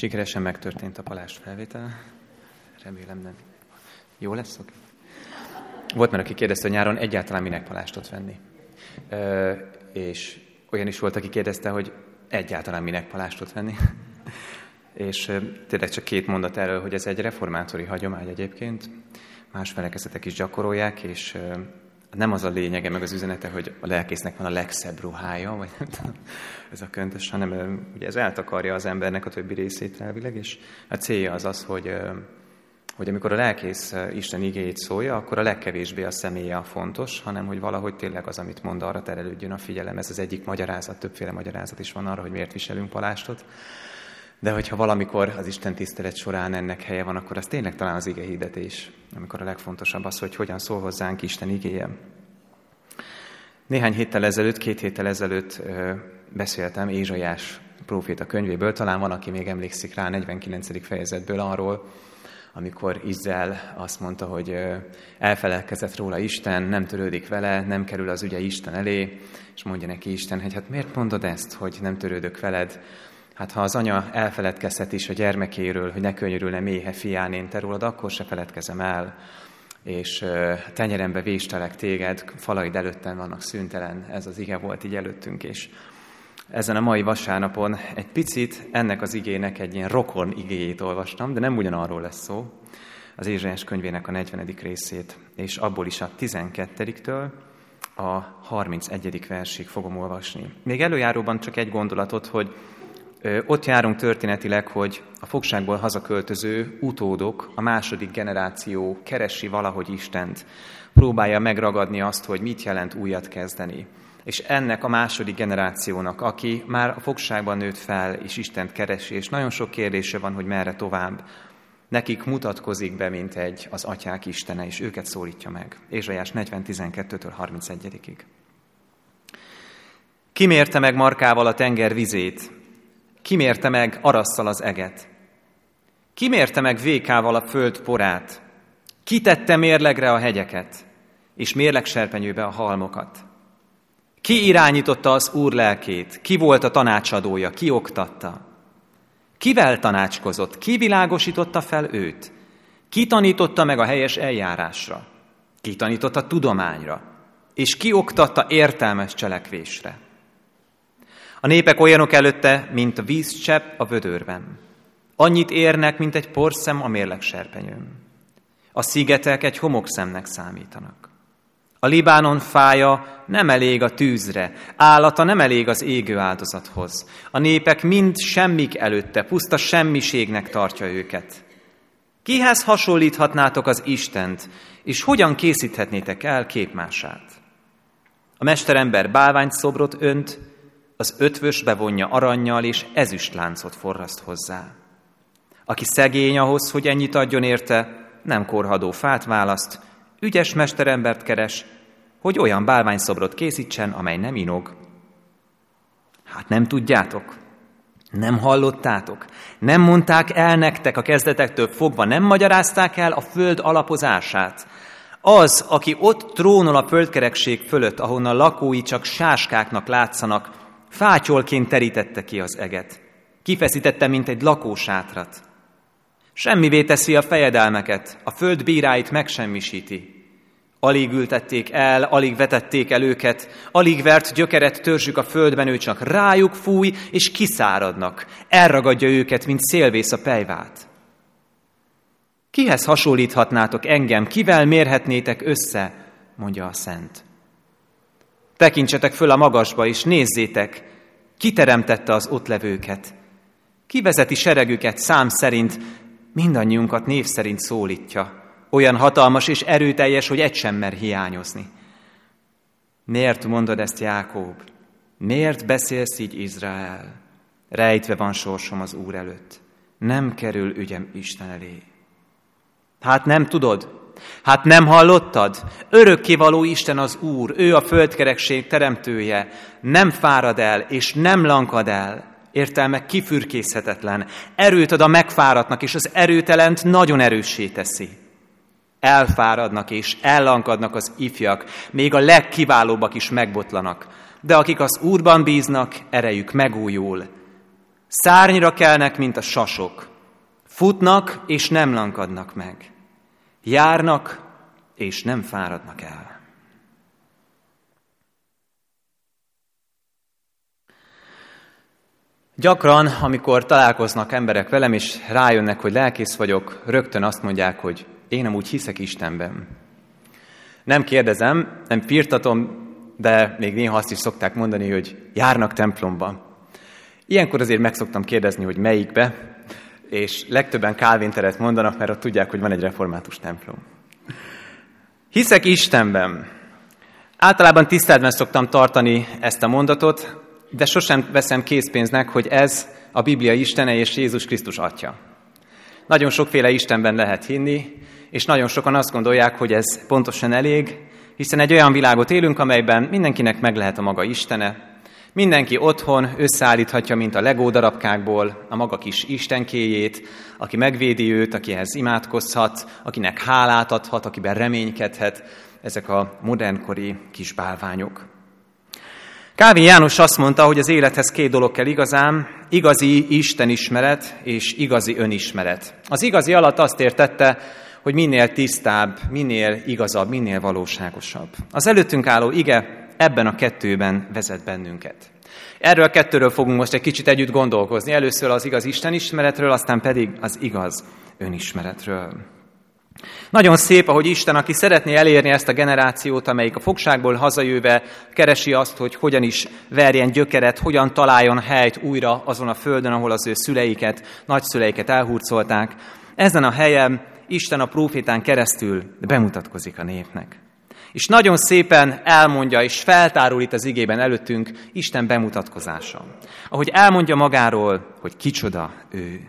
Sikeresen megtörtént a palást felvétel. Remélem nem. Jó lesz? Okay. Volt már, aki kérdezte, hogy nyáron egyáltalán minek palástot venni. És olyan is volt, aki kérdezte, hogy egyáltalán minek palástot venni. És tényleg csak 2 mondat erről, hogy ez egy reformátori hagyomány egyébként. Más felekezetek is gyakorolják, és nem az a lényege, meg az üzenete, hogy a lelkésznek van a legszebb ruhája, vagy nem tudom, ez a köntös, hanem ugye ez eltakarja az embernek a többi részét elvileg, és a célja az az, hogy amikor a lelkész Isten igéjét szólja, akkor a legkevésbé a személye a fontos, hanem hogy valahogy tényleg az, amit mond, arra terelődjön a figyelem. Ez az egyik magyarázat, többféle magyarázat is van arra, hogy miért viselünk palástot. De hogyha valamikor az Isten tisztelet során ennek helye van, akkor az tényleg talán az ige hirdetés, amikor a legfontosabb az, hogy hogyan szól hozzánk Isten igéje. Néhány héttel ezelőtt, 2 héttel ezelőtt beszéltem Ézsaiás próféta könyvéből, talán van, aki még emlékszik rá, 49. fejezetből arról, amikor Izrael azt mondta, hogy elfelelkezett róla Isten, nem törődik vele, nem kerül az ügye Isten elé, és mondja neki Isten, hogy hát miért mondod ezt, hogy nem törődök veled? Hát ha az anya elfeledkezhet is a gyermekéről, hogy ne könyörülne méhe fián én te rólad, akkor se feledkezem el, és tenyerembe véstelek téged, falaid előttem vannak szüntelen, ez az ige volt így előttünk, és ezen a mai vasárnapon egy picit ennek az igének egy ilyen rokon igéjét olvastam, de nem ugyanarról lesz szó, az Ézsaiás könyvének a 40. részét, és abból is a 12-től a 31. versig fogom olvasni. Még előjáróban csak egy gondolatot, hogy ott járunk történetileg, hogy a fogságból hazaköltöző utódok, a 2. generáció keresi valahogy Istent, próbálja megragadni azt, hogy mit jelent újat kezdeni. És ennek a 2. generációnak, aki már a fogságban nőtt fel, és Istent keresi, és nagyon sok kérdése van, hogy merre tovább, nekik mutatkozik be, mint az atyák Istene, és őket szólítja meg. Ézsaiás 40, 12-től 31-ig. Ki mérte meg markával a tenger vizét? Ki mérte meg arasszal az eget? Ki mérte meg vékával a föld porát? Ki tette mérlegre a hegyeket, és mérlegserpenyőbe a halmokat? Ki irányította az Úr lelkét? Ki volt a tanácsadója? Ki oktatta? Kivel tanácskozott? Ki világosította fel őt? Ki tanította meg a helyes eljárásra? Ki tanította tudományra? És ki oktatta értelmes cselekvésre? A népek olyanok előtte, mint a vízcsepp a vödörben. Annyit érnek, mint egy porszem a mérlegserpenyőn. A szigetek egy homokszemnek számítanak. A Libánon fája nem elég a tűzre, állata nem elég az égő áldozathoz. A népek mind semmik előtte, puszta semmiségnek tartja őket. Kihez hasonlíthatnátok az Istent, és hogyan készíthetnétek el képmását? A mesterember bálványszobrot önt, az ötvös bevonja arannyal, és ezüstláncot forraszt hozzá. Aki szegény ahhoz, hogy ennyit adjon érte, nem korhadó fát választ, ügyes mesterembert keres, hogy olyan bálványszobrot készítsen, amely nem inog. Hát nem tudjátok? Nem hallottátok? Nem mondták el nektek a kezdetektől fogva? Nem magyarázták el a föld alapozását? Az, aki ott trónol a földkerekség fölött, ahonnan lakói csak sáskáknak látszanak, fátyolként terítette ki az eget. Kifeszítette, mint egy lakósátrat. Semmivé teszi a fejedelmeket, a föld bíráit megsemmisíti. Alig ültették el, alig vetették el őket, alig vert gyökeret törzsük a földben, ő csak rájuk fúj, és kiszáradnak. Elragadja őket, mint szélvész a pelyvát. Kihez hasonlíthatnátok engem, kivel mérhetnétek össze, mondja a Szent. Tekintsetek föl a magasba, és nézzétek, ki teremtette az ott levőket. Ki vezeti seregüket szám szerint, mindannyiunkat név szerint szólítja. Olyan hatalmas és erőteljes, hogy egy sem mer hiányozni. Miért mondod ezt, Jákob? Miért beszélsz így, Izrael? Rejtve van sorsom az Úr előtt. Nem kerül ügyem Isten elé. Hát nem tudod? Hát nem hallottad? Örökkévaló Isten az Úr, ő a földkerekség teremtője. Nem fárad el, és nem lankad el. Értelme kifürkészhetetlen. Erőt ad a megfáradtnak, és az erőtelent nagyon erőssé teszi. Elfáradnak és ellankadnak az ifjak, még a legkiválóbbak is megbotlanak. De akik az Úrban bíznak, erejük megújul. Szárnyra kelnek, mint a sasok. Futnak, és nem lankadnak meg. Járnak, és nem fáradnak el. Gyakran, amikor találkoznak emberek velem, és rájönnek, hogy lelkész vagyok, rögtön azt mondják, hogy én amúgy hiszek Istenben. Nem kérdezem, nem firtatom, de még néha azt is szokták mondani, hogy járnak templomba. Ilyenkor azért meg szoktam kérdezni, hogy melyikbe, és legtöbben Calvin teret mondanak, mert ott tudják, hogy van egy református templom. Hiszek Istenben. Általában tiszteletben szoktam tartani ezt a mondatot, de sosem veszem készpénznek, hogy ez a Biblia Istene és Jézus Krisztus Atya. Nagyon sokféle Istenben lehet hinni, és nagyon sokan azt gondolják, hogy ez pontosan elég, hiszen egy olyan világot élünk, amelyben mindenkinek meg lehet a maga Istene, mindenki otthon összeállíthatja, mint a Legó darabkákból a maga kis istenkéjét, aki megvédi őt, akihez imádkozhat, akinek hálát adhat, akiben reménykedhet, ezek a modernkori kis bálványok. Calvin János azt mondta, hogy az élethez 2 dolog kell igazán, igazi istenismeret és igazi önismeret. Az igazi alatt azt értette, hogy minél tisztább, minél igazabb, minél valóságosabb. Az előttünk álló ige ebben a 2-ben vezet bennünket. Erről a 2-ről fogunk most egy kicsit együtt gondolkozni. Először az igaz istenismeretről, aztán pedig az igaz önismeretről. Nagyon szép, ahogy Isten, aki szeretné elérni ezt a generációt, amelyik a fogságból hazajöve keresi azt, hogy hogyan is verjen gyökeret, hogyan találjon helyt újra azon a földön, ahol az ő szüleiket, nagyszüleiket elhurcolták. Ezen a helyen Isten a prófétán keresztül bemutatkozik a népnek. És nagyon szépen elmondja, és feltárul itt az igében előttünk Isten bemutatkozása. Ahogy elmondja magáról, hogy kicsoda ő.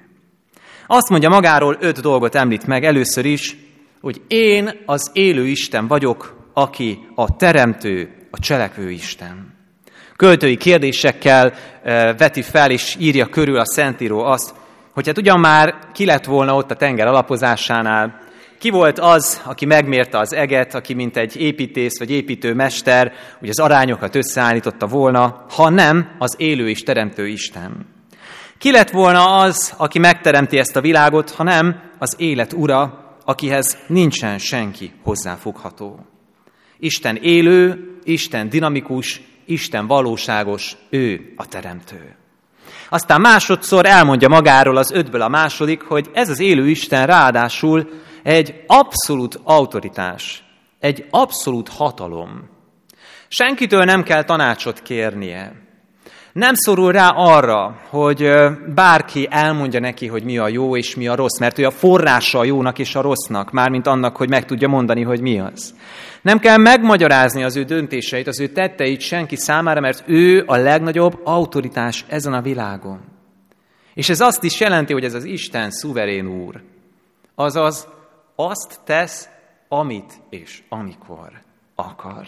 Azt mondja magáról, 5 dolgot említ meg először is, hogy én az élő Isten vagyok, aki a teremtő, a cselekvő Isten. Költői kérdésekkel veti fel és írja körül a Szentíró azt, hogy hát ugyan már ki lett volna ott a tenger alapozásánál, ki volt az, aki megmérte az eget, aki mint egy építész vagy építőmester, hogy az arányokat összeállította volna, ha nem az élő és teremtő Isten. Ki lett volna az, aki megteremti ezt a világot, ha nem az élet ura, akihez nincsen senki hozzáfogható. Isten élő, Isten dinamikus, Isten valóságos, ő a teremtő. Aztán másodszor elmondja magáról az 5-ből a második, hogy ez az élő Isten ráadásul egy abszolút autoritás, egy abszolút hatalom. Senkitől nem kell tanácsot kérnie. Nem szorul rá arra, hogy bárki elmondja neki, hogy mi a jó és mi a rossz, mert ő a forrása a jónak és a rossznak, mármint annak, hogy meg tudja mondani, hogy mi az. Nem kell megmagyarázni az ő döntéseit, az ő tetteit senki számára, mert ő a legnagyobb autoritás ezen a világon. És ez azt is jelenti, hogy ez az Isten szuverén úr. Azaz azt tesz, amit és amikor akar.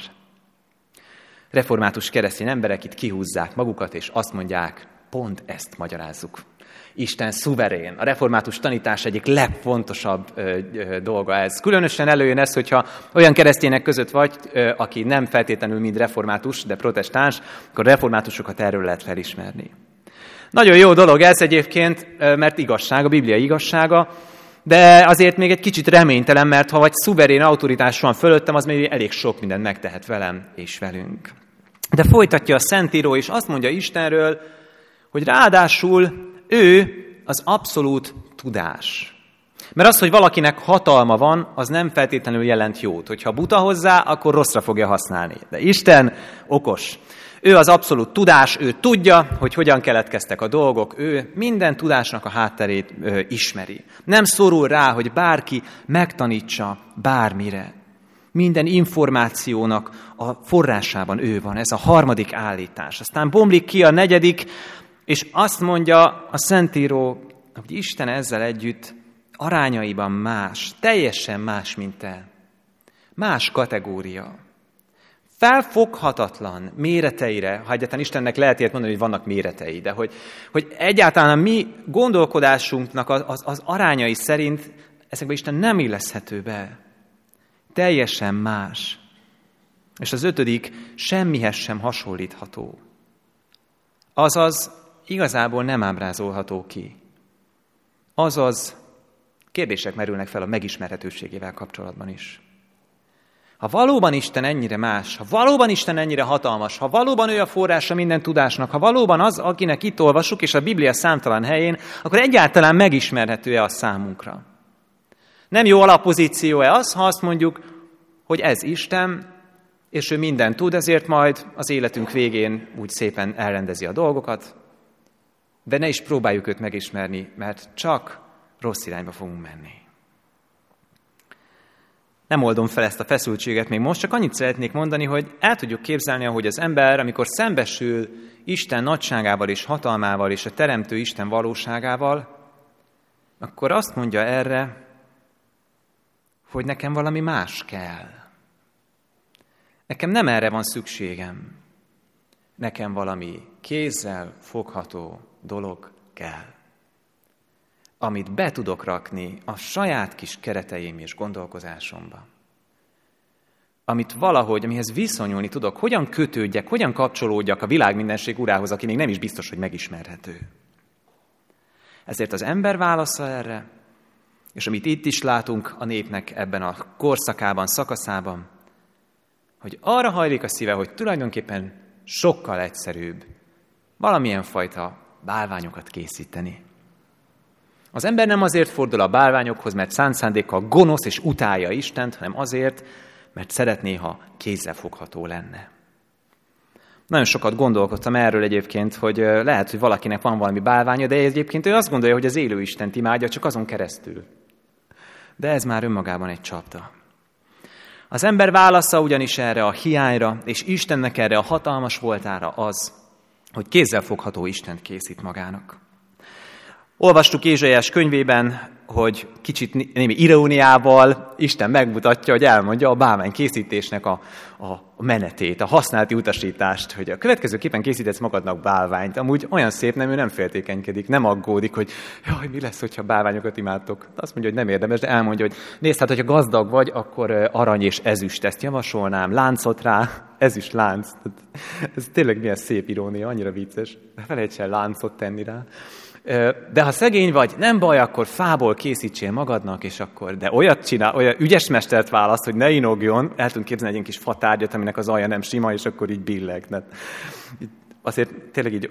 Református keresztény emberek itt kihúzzák magukat, és azt mondják, pont ezt magyarázzuk. Isten szuverén. A református tanítás egyik legfontosabb dolga ez. Különösen előjön ez, hogyha olyan keresztények között vagy, aki nem feltétlenül mind református, de protestáns, akkor reformátusokat erről lehet felismerni. Nagyon jó dolog ez egyébként, mert igazság, a Biblia igazsága, de azért még egy kicsit reménytelen, mert ha vagy szuverén autoritás van fölöttem, az még elég sok mindent megtehet velem és velünk. De folytatja a Szentíró, és azt mondja Istenről, hogy ráadásul ő az abszolút tudás. Mert az, hogy valakinek hatalma van, az nem feltétlenül jelent jót. Hogyha buta hozzá, akkor rosszra fogja használni. De Isten okos. Ő az abszolút tudás, ő tudja, hogy hogyan keletkeztek a dolgok, ő minden tudásnak a hátterét ismeri. Nem szorul rá, hogy bárki megtanítsa bármire. Minden információnak a forrásában ő van, ez a harmadik állítás. Aztán bomlik ki a negyedik, és azt mondja a Szentíró, hogy Isten ezzel együtt arányaiban más, teljesen más, mint te. Más kategória. Felfoghatatlan méreteire, ha egyáltalán Istennek lehet ilyet mondani, hogy vannak méretei, de hogy egyáltalán a mi gondolkodásunknak az arányai szerint ezekbe Isten nem illeszhető be. Teljesen más. És az 5. semmihez sem hasonlítható. Azaz igazából nem ábrázolható ki. Azaz, kérdések merülnek fel a megismerhetőségével kapcsolatban is. Ha valóban Isten ennyire más, ha valóban Isten ennyire hatalmas, ha valóban ő a forrása minden tudásnak, ha valóban az, akinek itt olvassuk, és a Biblia számtalan helyén, akkor egyáltalán megismerhető-e a számunkra? Nem jó alapozíció-e az, ha azt mondjuk, hogy ez Isten, és ő mindent tud, ezért majd az életünk végén úgy szépen elrendezi a dolgokat, de ne is próbáljuk őt megismerni, mert csak rossz irányba fogunk menni. Nem oldom fel ezt a feszültséget még most, csak annyit szeretnék mondani, hogy el tudjuk képzelni, ahogy az ember, amikor szembesül Isten nagyságával és hatalmával és a teremtő Isten valóságával, akkor azt mondja erre, hogy nekem valami más kell. Nekem nem erre van szükségem. Nekem valami kézzel fogható dolog kell, amit be tudok rakni a saját kis kereteim és gondolkozásomba. Amit valahogy, amihez viszonyulni tudok, hogyan kötődjek, hogyan kapcsolódjak a világ mindenség urához, aki még nem is biztos, hogy megismerhető. Ezért az ember válasza erre, és amit itt is látunk a népnek ebben a korszakában, szakaszában, hogy arra hajlik a szíve, hogy tulajdonképpen sokkal egyszerűbb valamilyen fajta bálványokat készíteni. Az ember nem azért fordul a bálványokhoz, mert szánt szándékkal gonosz és utálja Istent, hanem azért, mert szeretné, ha kézzelfogható lenne. Nagyon sokat gondolkodtam erről egyébként, hogy lehet, hogy valakinek van valami bálványa, de egyébként ő azt gondolja, hogy az élő Istent imádja, csak azon keresztül. De ez már önmagában egy csapda. Az ember válasza ugyanis erre a hiányra, és Istennek erre a hatalmas voltára az, hogy kézzelfogható Istent készít magának. Olvastuk Ézsaiás könyvében, hogy kicsit némi iróniával Isten megmutatja, hogy elmondja a bálvány készítésnek a menetét, a használati utasítást, hogy a következőképpen készítesz magadnak bálványt. Amúgy olyan szép, nem, ő nem féltékenykedik, nem aggódik, hogy jaj, mi lesz, hogyha bálványokat imádtok. Azt mondja, hogy nem érdemes, de elmondja, hogy nézd, hát, hogyha gazdag vagy, akkor arany és ezüst, ezt javasolnám, láncot rá, ezüst lánc. Ez tényleg milyen szép irónia, annyira vicces. Felejts el láncot tenni rá. De ha szegény vagy, nem baj, akkor fából készítsél magadnak, és akkor, de olyat csinál, olyan ügyes mestert választ, hogy ne inogjon, el tudunk képzelni egy kis fatárgyat, aminek az alja nem sima, és akkor így billeg. Azért tényleg így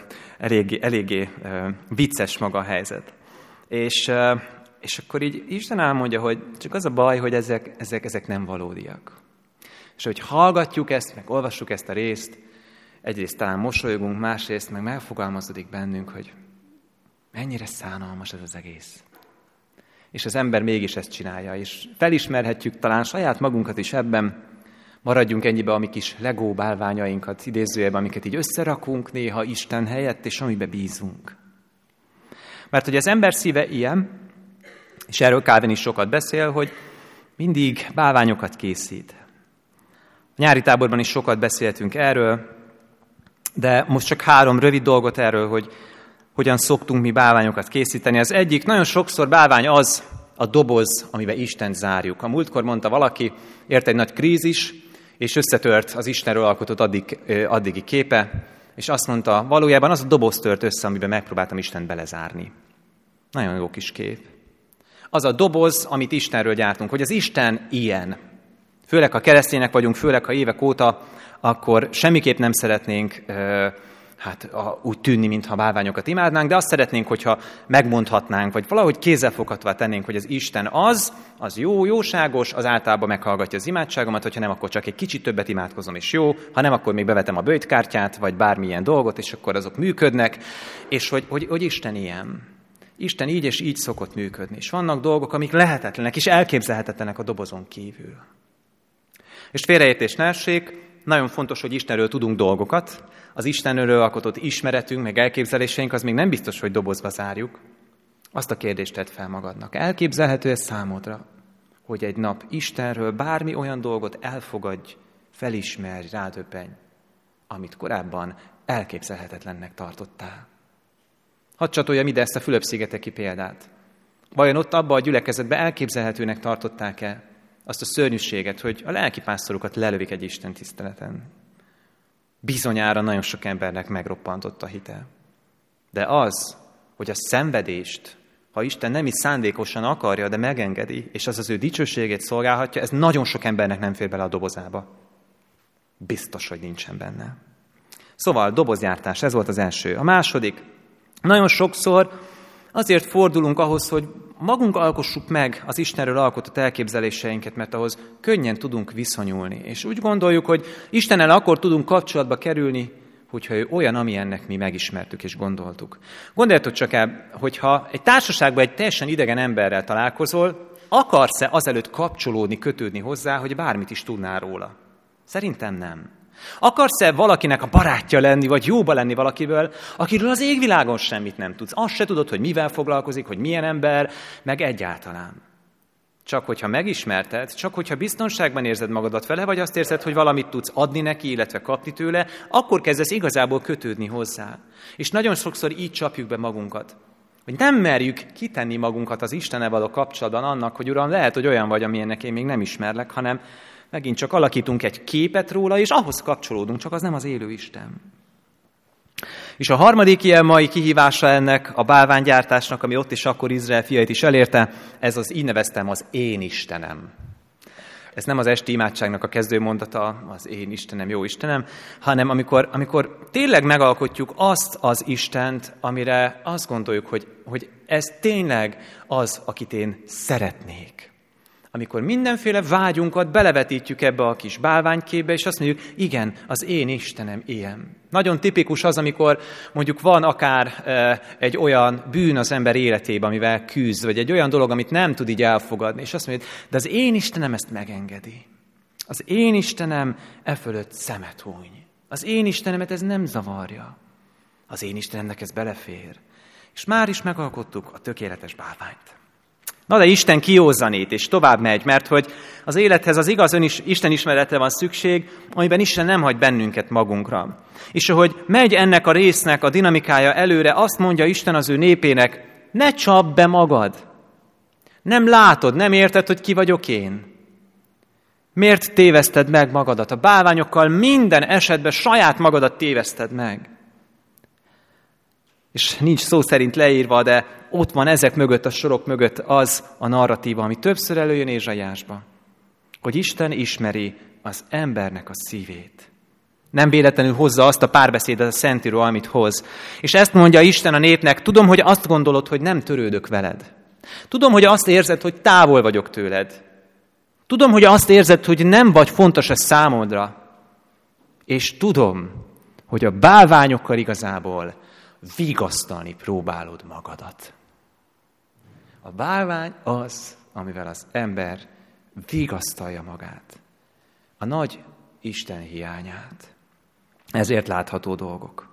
eléggé vicces maga a helyzet. És akkor így Isten elmondja, hogy csak az a baj, hogy ezek nem valódiak. És hogy hallgatjuk ezt, meg olvassuk ezt a részt, egyrészt talán mosolygunk, másrészt meg megfogalmazódik bennünk, hogy mennyire szánalmas ez az egész. És az ember mégis ezt csinálja, és felismerhetjük talán saját magunkat is ebben, maradjunk ennyibe a mi kis Lego bálványainkat, idézőjelben, amiket így összerakunk néha Isten helyett, és amibe bízunk. Mert hogy az ember szíve ilyen, és erről Calvin is sokat beszél, hogy mindig bálványokat készít. A nyári táborban is sokat beszéltünk erről, de most csak 3 rövid dolgot erről, hogy hogyan szoktunk mi bálványokat készíteni. Az egyik, nagyon sokszor bálvány az a doboz, amiben Istent zárjuk. A múltkor mondta valaki, ért egy nagy krízis, és összetört az Istenről alkotott addigi képe, és azt mondta, valójában az a doboz tört össze, amiben megpróbáltam Istent belezárni. Nagyon jó kis kép. Az a doboz, amit Istenről gyártunk, hogy az Isten ilyen. Főleg, ha keresztények vagyunk, főleg, ha évek óta, akkor semmiképp nem szeretnénk úgy tűnni, mintha bálványokat imádnánk, de azt szeretnénk, hogyha megmondhatnánk, vagy valahogy kézzelfoghatóvá tennénk, hogy az Isten az jó, jóságos, az általában meghallgatja az imádságomat, hogyha nem, akkor csak egy kicsit többet imádkozom, és jó, ha nem, akkor még bevetem a böjtkártyát, vagy bármilyen dolgot, és akkor azok működnek, és hogy Isten ilyen. Isten így és így szokott működni, és vannak dolgok, amik lehetetlenek, és elképzelhetetlenek a dobozon kívül. És félreértés ne essék, nagyon fontos, hogy Istenről tudunk dolgokat. Az Istenről alkotott ismeretünk, meg elképzeléseink, az még nem biztos, hogy dobozba zárjuk. Azt a kérdést tedd fel magadnak. Elképzelhető ez számodra, hogy egy nap Istenről bármi olyan dolgot elfogadj, felismerj, rádöbbenj, amit korábban elképzelhetetlennek tartottál. Hadd csatoljam ide ezt a Fülöp-szigeteki példát. Vajon ott abban a gyülekezetben elképzelhetőnek tartották-e azt a szörnyűséget, hogy a lelkipásztorokat lelövik egy Isten tiszteleten? Bizonyára nagyon sok embernek megroppantott a hite. De az, hogy a szenvedést, ha Isten nem is szándékosan akarja, de megengedi, és az ő dicsőségét szolgálhatja, ez nagyon sok embernek nem fér bele a dobozába. Biztos, hogy nincsen benne. Szóval dobozgyártás, ez volt az első. A második, nagyon sokszor azért fordulunk ahhoz, hogy magunk alkossuk meg az Istenről alkotott elképzeléseinket, mert ahhoz könnyen tudunk viszonyulni. És úgy gondoljuk, hogy Istennel akkor tudunk kapcsolatba kerülni, hogyha ő olyan, amilyennek mi megismertük és gondoltuk. Gondoljatok csak el, hogyha egy társaságban egy teljesen idegen emberrel találkozol, akarsz-e azelőtt kapcsolódni, kötődni hozzá, hogy bármit is tudnál róla? Szerintem nem. Akarsz-e valakinek a barátja lenni, vagy jóba lenni valakiből, akiről az égvilágon semmit nem tudsz? Azt se tudod, hogy mivel foglalkozik, hogy milyen ember, meg egyáltalán. Csak hogyha megismerted, csak hogyha biztonságban érzed magadat vele, vagy azt érzed, hogy valamit tudsz adni neki, illetve kapni tőle, akkor kezdesz igazából kötődni hozzá. És nagyon sokszor így csapjuk be magunkat. Hogy nem merjük kitenni magunkat az Istennel való kapcsolatban annak, hogy Uram, lehet, hogy olyan vagy, amilyennek én még nem ismerlek, hanem megint csak alakítunk egy képet róla, és ahhoz kapcsolódunk, csak az nem az élő Isten. És a harmadik ilyen mai kihívása ennek a bálványgyártásnak, ami ott és akkor Izrael fiait is elérte, ez az, így neveztem, az én Istenem. Ez nem az esti imádságnak a kezdőmondata, az én Istenem, jó Istenem, hanem amikor tényleg megalkotjuk azt az Istent, amire azt gondoljuk, hogy ez tényleg az, akit én szeretnék. Amikor mindenféle vágyunkat belevetítjük ebbe a kis bálványképbe, és azt mondjuk, igen, az én Istenem ilyen. Nagyon tipikus az, amikor mondjuk van akár egy olyan bűn az ember életében, amivel küzd, vagy egy olyan dolog, amit nem tud így elfogadni, és azt mondja, de az én Istenem ezt megengedi. Az én Istenem e fölött szemet húny. Az én Istenemet ez nem zavarja. Az én Istenemnek ez belefér. És már is megalkottuk a tökéletes bálványt. Na de Isten kiózanít, és tovább megy, mert hogy az élethez az igaz Isten ismeretre van szükség, amiben Isten nem hagy bennünket magunkra. És ahogy megy ennek a résznek a dinamikája előre, azt mondja Isten az ő népének, ne csapd be magad. Nem látod, nem érted, hogy ki vagyok én. Miért téveszted meg magadat? A bálványokkal minden esetben saját magadat téveszted meg. És nincs szó szerint leírva, de ott van ezek mögött, a sorok mögött az a narratíva, ami többször előjön Ézsaiásba, hogy Isten ismeri az embernek a szívét. Nem véletlenül hozza azt a párbeszédet a Szentíró, amit hoz. És ezt mondja Isten a népnek, tudom, hogy azt gondolod, hogy nem törődök veled. Tudom, hogy azt érzed, hogy távol vagyok tőled. Tudom, hogy azt érzed, hogy nem vagy fontos ez számodra. És tudom, hogy a bálványokkal igazából vigasztalni próbálod magadat. A bálvány az, amivel az ember vigasztalja magát. A nagy Isten hiányát. Ezért látható dolgok.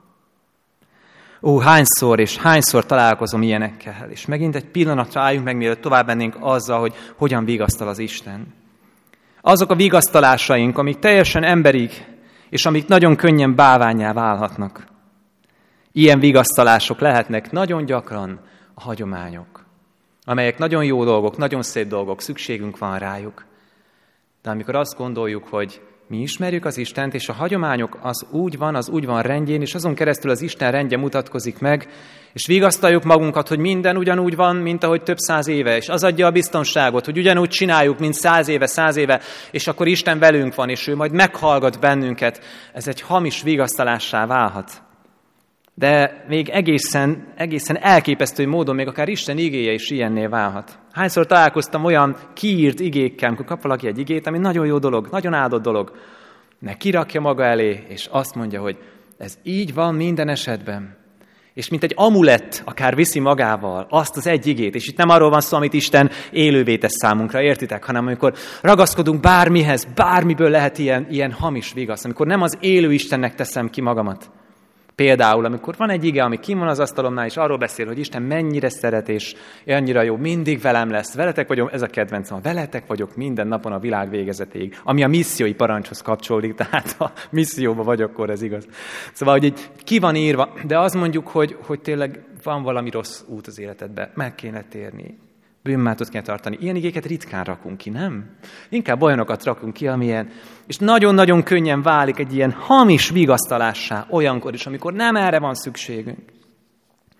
Hányszor találkozom ilyenekkel, és megint egy pillanatra álljunk meg, mielőtt tovább mennénk azzal, hogy hogyan vigasztal az Isten. Azok a vigasztalásaink, amik teljesen emberig, és amik nagyon könnyen bálvánnyá válhatnak. Ilyen vigasztalások lehetnek nagyon gyakran a hagyományok, amelyek nagyon jó dolgok, nagyon szép dolgok, szükségünk van rájuk. De amikor azt gondoljuk, hogy mi ismerjük az Istent, és a hagyományok az úgy van rendjén, és azon keresztül az Isten rendje mutatkozik meg, és vigasztaljuk magunkat, hogy minden ugyanúgy van, mint ahogy több száz éve, és az adja a biztonságot, hogy ugyanúgy csináljuk, mint 100 éve, és akkor Isten velünk van, és ő majd meghallgat bennünket. Ez egy hamis vigasztalássá válhat. De még egészen elképesztő módon még akár Isten igéje is ilyenné válhat. Hányszor találkoztam olyan kiírt igékkel, amikor kap valaki egy igét, ami nagyon jó dolog, nagyon áldott dolog, meg kirakja maga elé, és azt mondja, hogy ez így van minden esetben. És mint egy amulett akár viszi magával azt az egy igét, és itt nem arról van szó, amit Isten élővé tesz számunkra, értitek, hanem amikor ragaszkodunk bármihez, bármiből lehet ilyen hamis vigasz, amikor nem az élő Istennek teszem ki magamat. Például, amikor van egy ige, ami kim van az asztalomnál, és arról beszél, hogy Isten mennyire szeret, és annyira jó, mindig velem lesz, veletek vagyok, ez a kedvencem, veletek vagyok minden napon a világ végezetéig, ami a missziói parancshoz kapcsolódik, tehát ha misszióban vagyok, akkor ez igaz. Szóval, hogy így ki van írva, de azt mondjuk, hogy tényleg van valami rossz út az életedben, meg kéne térni, bűnmátot kéne tartani. Ilyen igéket ritkán rakunk ki, nem? Inkább olyanokat rakunk ki, amilyen, és nagyon-nagyon könnyen válik egy ilyen hamis vigasztalássá olyankor is, amikor nem erre van szükségünk.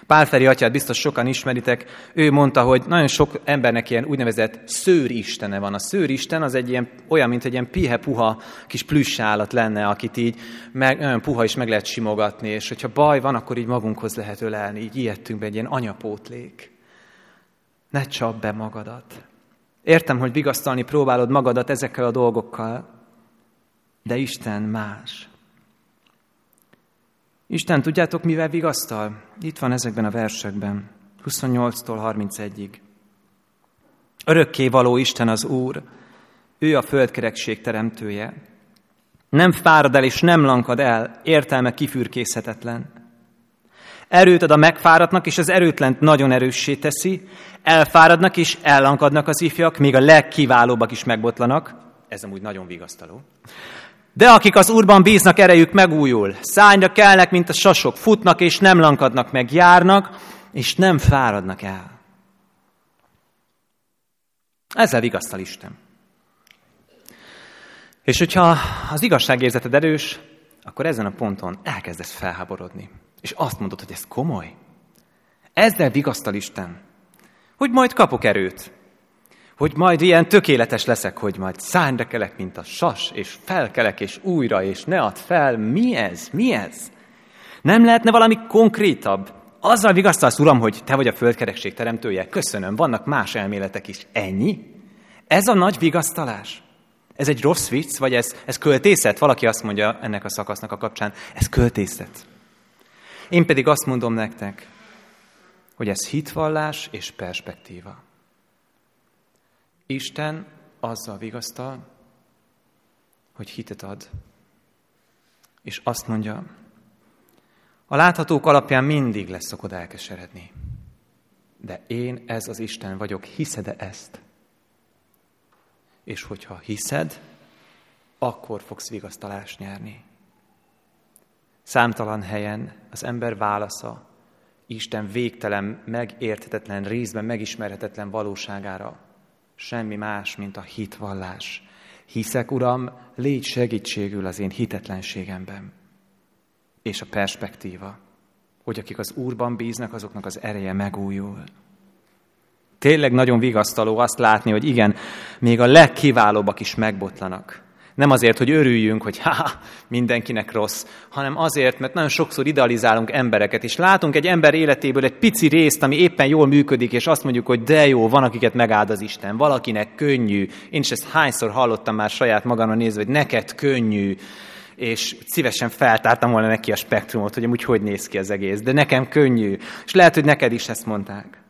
Pál Feri atyát biztos sokan ismeritek, ő mondta, hogy nagyon sok embernek ilyen úgynevezett szőristene van. A szőristen az egy ilyen, olyan, mint egy ilyen pihe-puha kis plüss állat lenne, akit így nagyon puha is meg lehet simogatni, és hogyha baj van, akkor így magunkhoz lehet ölelni, így ijedtünk be, egy ilyen anyapótlék. Ne csapd be magadat. Értem, hogy vigasztalni próbálod magadat ezekkel a dolgokkal, de Isten más. Isten, tudjátok, mivel vigasztal? Itt van ezekben a versekben, 28-tól 31-ig. Örökkévaló Isten az Úr, ő a földkerekség teremtője. Nem fárad el és nem lankad el, értelme kifürkészhetetlen. Erőt ad a megfáradtnak, és az erőtlent nagyon erőssé teszi. Elfáradnak és ellankadnak az ifjak, még a legkiválóbbak is megbotlanak. Ez amúgy nagyon vigasztaló. De akik az Úrban bíznak, erejük megújul. Szárnyra kelnek, mint a sasok, futnak és nem lankadnak meg, járnak, és nem fáradnak el. Ezzel vigasztal Isten. És hogyha az igazságérzeted erős, akkor ezen a ponton elkezdesz felháborodni. És azt mondod, hogy ez komoly. Ezzel vigasztal Isten, hogy majd kapok erőt. Hogy majd ilyen tökéletes leszek, hogy majd szárnyra kelek, mint a sas, és felkelek, és újra, és ne add fel. Mi ez? Mi ez? Nem lehetne valami konkrétabb? Azzal vigasztalsz, Uram, hogy te vagy a földkerekség teremtője. Köszönöm, vannak más elméletek is. Ennyi? Ez a nagy vigasztalás? Ez egy rossz vicc, vagy ez költészet? Valaki azt mondja ennek a szakasznak a kapcsán, ez költészet. Én pedig azt mondom nektek, hogy ez hitvallás és perspektíva. Isten azzal vigasztal, hogy hitet ad. És azt mondja, a láthatók alapján mindig lesz okod elkeseredni. De én ez az Isten vagyok, hiszed-e ezt? És hogyha hiszed, akkor fogsz vigasztalást nyerni. Számtalan helyen az ember válasza Isten végtelen, megérthetetlen, részben megismerhetetlen valóságára semmi más, mint a hitvallás. Hiszek, Uram, légy segítségül az én hitetlenségemben. És a perspektíva, hogy akik az Úrban bíznak, azoknak az ereje megújul. Tényleg nagyon vigasztaló azt látni, hogy igen, még a legkiválóbbak is megbotlanak. Nem azért, hogy örüljünk, hogy mindenkinek rossz, hanem azért, mert nagyon sokszor idealizálunk embereket, és látunk egy ember életéből egy pici részt, ami éppen jól működik, és azt mondjuk, hogy de jó, van, akiket megáld az Isten, valakinek könnyű. Én is ezt hányszor hallottam már saját magamra nézve, hogy neked könnyű, és szívesen feltártam volna neki a spektrumot, hogy amúgy hogy néz ki az egész, de nekem könnyű. És lehet, hogy neked is ezt mondták.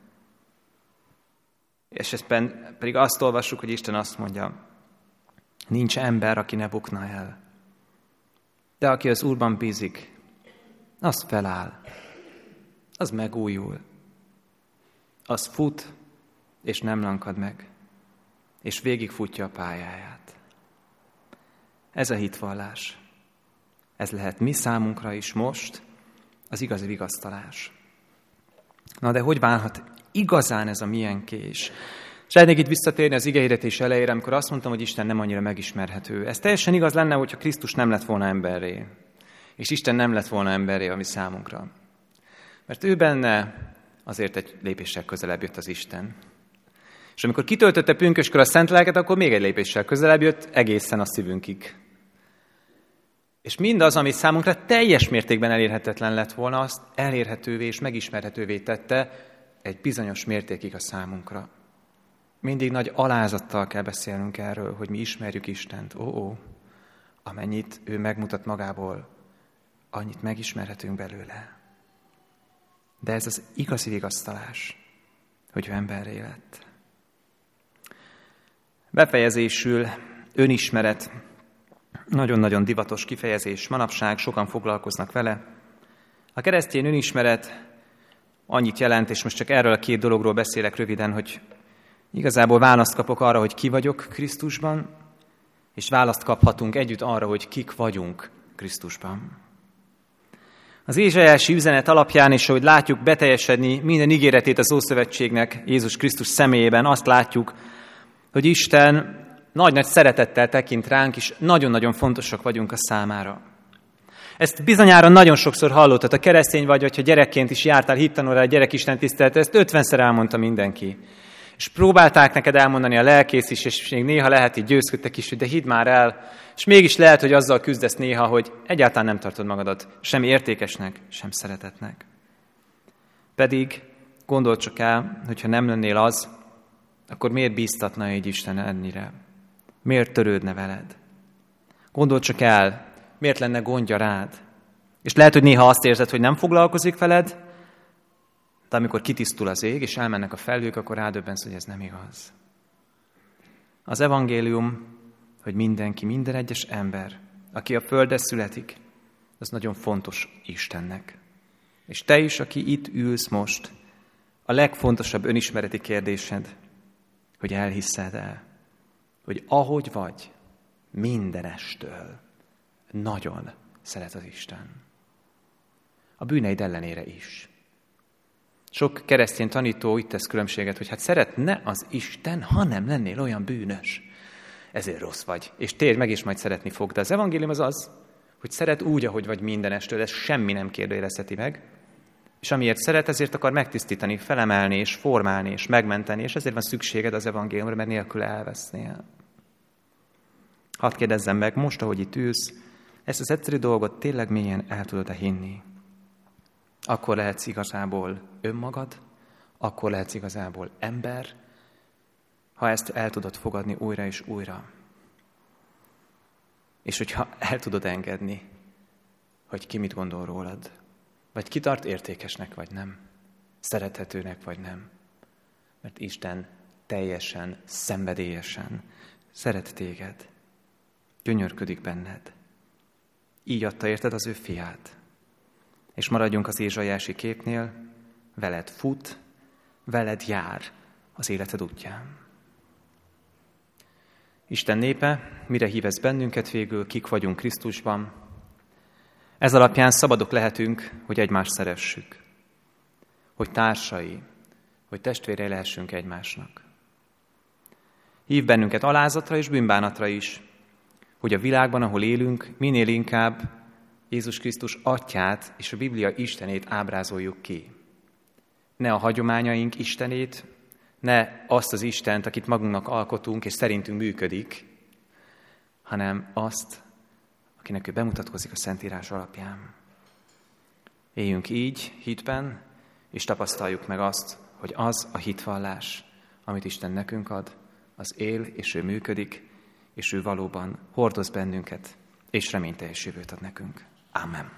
És ezt pedig azt olvassuk, hogy Isten azt mondja, nincs ember, aki ne bukna el. De aki az Úrban bízik, az feláll, az megújul, az fut, és nem lankad meg, és végigfutja a pályáját. Ez a hitvallás. Ez lehet mi számunkra is most az igazi vigasztalás. Na de hogy válhat igazán ez a miénké is? Szeretnék itt visszatérni az igehirdetés elejére, amikor azt mondtam, hogy Isten nem annyira megismerhető. Ez teljesen igaz lenne, hogyha Krisztus nem lett volna emberré, és Isten nem lett volna emberré a mi számunkra. Mert ő benne azért egy lépéssel közelebb jött az Isten. És amikor kitöltötte pünköskor a szent lelket, akkor még egy lépéssel közelebb jött egészen a szívünkig. És mindaz, ami számunkra teljes mértékben elérhetetlen lett volna, azt elérhetővé és megismerhetővé tette egy bizonyos mértékig a számunkra. Mindig nagy alázattal kell beszélnünk erről, hogy mi ismerjük Istent. Amennyit ő megmutat magából, annyit megismerhetünk belőle. De ez az igazi vigasztalás, hogy ő emberré lett. Befejezésül önismeret. Nagyon-nagyon divatos kifejezés. Manapság sokan foglalkoznak vele. A keresztény önismeret annyit jelent, és most csak erről a két dologról beszélek röviden, hogy igazából választ kapok arra, hogy ki vagyok Krisztusban, és választ kaphatunk együtt arra, hogy kik vagyunk Krisztusban. Az ézsaiási üzenet alapján, és ahogy látjuk beteljesedni minden ígéretét az Ószövetségnek Jézus Krisztus személyében, azt látjuk, hogy Isten nagy-nagy szeretettel tekint ránk, és nagyon-nagyon fontosak vagyunk a számára. Ezt bizonyára nagyon sokszor hallottad, a keresztény vagy ha gyerekként is jártál hittanóra, a gyerekisten tiszteletre, ezt 50-szer elmondta mindenki. És próbálták neked elmondani a lelkész is, és még néha lehet így győzködtek is, hogy de hidd már el, és mégis lehet, hogy azzal küzdesz néha, hogy egyáltalán nem tartod magadat sem értékesnek, sem szeretetnek. Pedig gondold csak el, hogyha nem lennél az, akkor miért bíztatna így Isten ennyire? Miért törődne veled? Gondold csak el, miért lenne gondja rád? És lehet, hogy néha azt érzed, hogy nem foglalkozik veled, de amikor kitisztul az ég, és elmennek a felhők, akkor rádöbbensz, hogy ez nem igaz. Az evangélium, hogy mindenki, minden egyes ember, aki a földre születik, az nagyon fontos Istennek. És te is, aki itt ülsz most, a legfontosabb önismereti kérdésed, hogy elhiszed el, hogy ahogy vagy, mindenestől nagyon szeret az Isten. A bűneid ellenére is. Sok keresztény tanító itt tesz különbséget, hogy hát szeretne az Isten, ha nem lennél olyan bűnös. Ezért rossz vagy, és térj meg, és majd szeretni fog. De az evangélium az, hogy szeret úgy, ahogy vagy mindenestől, ez semmi nem kérdőjelezheti meg. És amiért szeret, ezért akar megtisztítani, felemelni, és formálni, és megmenteni, és ezért van szükséged az evangéliumra, mert nélkül elvesznél. Hadd kérdezzem meg, most, ahogy itt ülsz, ezt az egyszerű dolgot tényleg mélyen el tudod-e hinni? Akkor lehetsz igazából önmagad, akkor lehetsz igazából ember, ha ezt el tudod fogadni újra és újra. És hogyha el tudod engedni, hogy ki mit gondol rólad, vagy ki tart értékesnek, vagy nem, szerethetőnek, vagy nem. Mert Isten teljesen, szenvedélyesen szeret téged, gyönyörködik benned. Így adta érted az ő fiát. És maradjunk az ézsaiási képnél, veled fut, veled jár az életed útján. Isten népe, mire hív ez bennünket végül, kik vagyunk Krisztusban? Ez alapján szabadok lehetünk, hogy egymást szeressük, hogy társai, hogy testvérei lehessünk egymásnak. Hív bennünket alázatra és bűnbánatra is, hogy a világban, ahol élünk, minél inkább Jézus Krisztus atyát és a Biblia Istenét ábrázoljuk ki. Ne a hagyományaink Istenét, ne azt az Istent, akit magunknak alkotunk és szerintünk működik, hanem azt, akinek ő bemutatkozik a Szentírás alapján. Éljünk így, hitben, és tapasztaljuk meg azt, hogy az a hitvallás, amit Isten nekünk ad, az él, és ő működik, és ő valóban hordoz bennünket, és reményteljes jövőt ad nekünk. Ámen.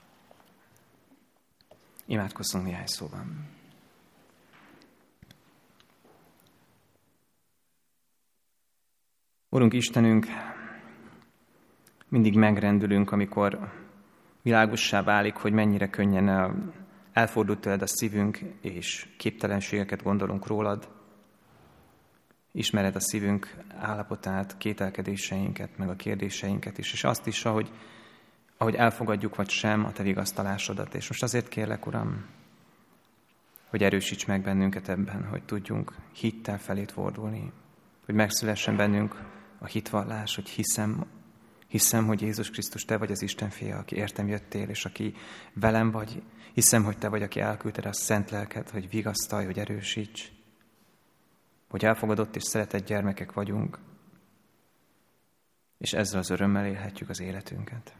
Imádkozzunk néhány szóban. Urunk Istenünk, mindig megrendülünk, amikor világossá válik, hogy mennyire könnyen elfordult tőled a szívünk, és képtelenségeket gondolunk rólad. Ismered a szívünk állapotát, kételkedéseinket, meg a kérdéseinket is, és azt is, ahogy elfogadjuk vagy sem a te vigasztalásodat. És most azért kérlek, Uram, hogy erősíts meg bennünket ebben, hogy tudjunk hittel felét fordulni, hogy megszülessen bennünk a hitvallás, hogy hiszem, hogy Jézus Krisztus, te vagy az Isten fia, aki értem jöttél, és aki velem vagy. Hiszem, hogy te vagy, aki elküldted a szent lelket, hogy vigasztalj, hogy erősíts, hogy elfogadott és szeretett gyermekek vagyunk, és ezzel az örömmel élhetjük az életünket.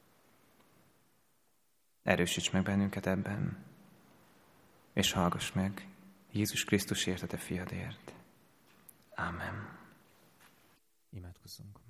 Erősíts meg bennünket ebben, és hallgass meg Jézus Krisztusért, a te fiadért. Ámen. Imádkozzunk.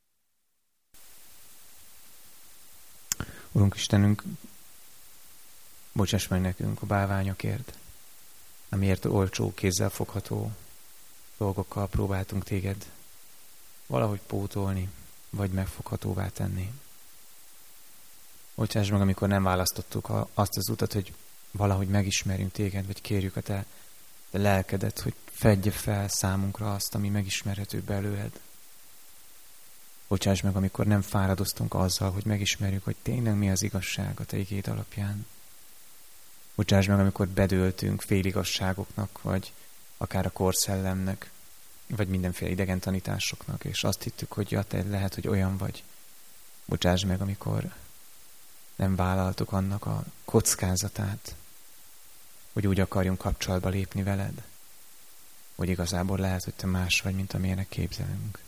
Urunk Istenünk, bocsáss meg nekünk a bálványokért, amiért olcsó, kézzel fogható dolgokkal próbáltunk téged valahogy pótolni, vagy megfoghatóvá tenni. Bocsáss meg, amikor nem választottuk azt az utat, hogy valahogy megismerjünk téged, vagy kérjük a te lelkedet, hogy fedje fel számunkra azt, ami megismerhető belőled. Bocsáss meg, amikor nem fáradoztunk azzal, hogy megismerjük, hogy tényleg mi az igazság a te igéd alapján. Bocsáss meg, amikor bedőltünk féligasságoknak, vagy akár a korszellemnek, vagy mindenféle idegen tanításoknak, és azt hittük, hogy ja, te lehet, hogy olyan vagy. Bocsáss meg, amikor nem vállaltuk annak a kockázatát, hogy úgy akarjunk kapcsolatba lépni veled, hogy igazából lehet, hogy te más vagy, mint amilyenek képzelünk.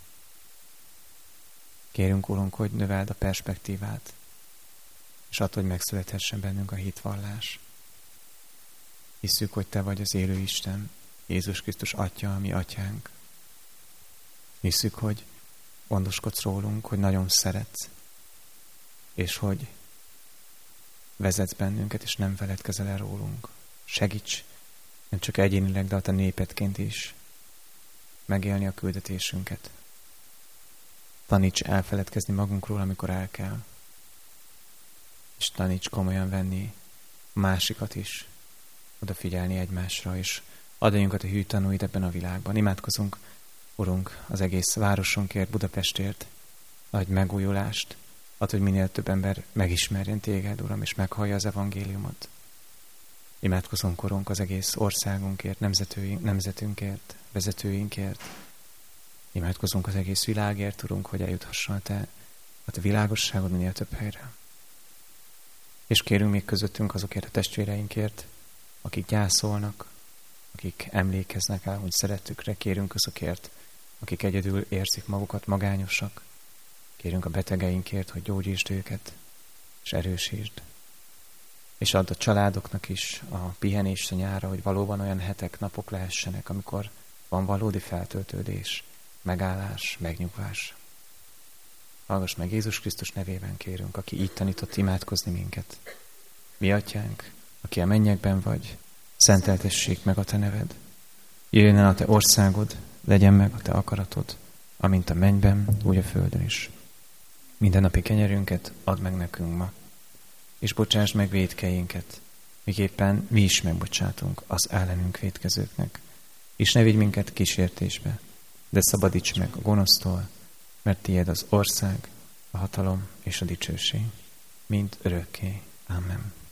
Kérünk, Urunk, hogy növeld a perspektívát, és attól, hogy megszülethessen bennünk a hitvallás. Hisszük, hogy te vagy az élő Isten, Jézus Krisztus Atya, a mi atyánk. Hisszük, hogy gondoskodsz rólunk, hogy nagyon szeretsz, és hogy vezetsz bennünket, és nem feledkezel el rólunk. Segíts, nem csak egyénileg, de a te népedként is megélni a küldetésünket. Taníts elfeledkezni magunkról, amikor el kell. És taníts komolyan venni a másikat is, odafigyelni egymásra, és adjunkat a hű tanúid ebben a világban. Imádkozunk, Urunk, az egész városunkért, Budapestért, adj megújulást, add, hogy minél több ember megismerjen téged, Uram, és meghallja az evangéliumot. Imádkozunk, Urunk, az egész országunkért, nemzetünkért, vezetőinkért. Imádkozunk az egész világért, Urunk, hogy eljuthasson a te világosságod minél több helyre. És kérünk még közöttünk azokért a testvéreinkért, akik gyászolnak, akik emlékeznek el, hogy szerettükre, kérünk azokért, akik egyedül érzik magukat magányosak. Kérünk a betegeinkért, hogy gyógyítsd őket, és erősítsd. És add a családoknak is a pihenést a nyárra, hogy valóban olyan hetek, napok lehessenek, amikor van valódi feltöltődés, megállás, megnyugvás. Hallgass meg, Jézus Krisztus nevében kérünk, aki így tanított imádkozni minket. Mi atyánk, aki a mennyekben vagy, szenteltessék meg a te neved. Jöjjön el a te országod, legyen meg a te akaratod, amint a mennyben, úgy a földön is. Mindennapi kenyerünket add meg nekünk ma, és bocsásd meg vétkeinket, miképpen mi is megbocsátunk az ellenünk vétkezőknek. És ne vigy minket kísértésbe, de szabadíts meg a gonosztól, mert tiéd az ország, a hatalom és a dicsőség, mind örökké. Amen.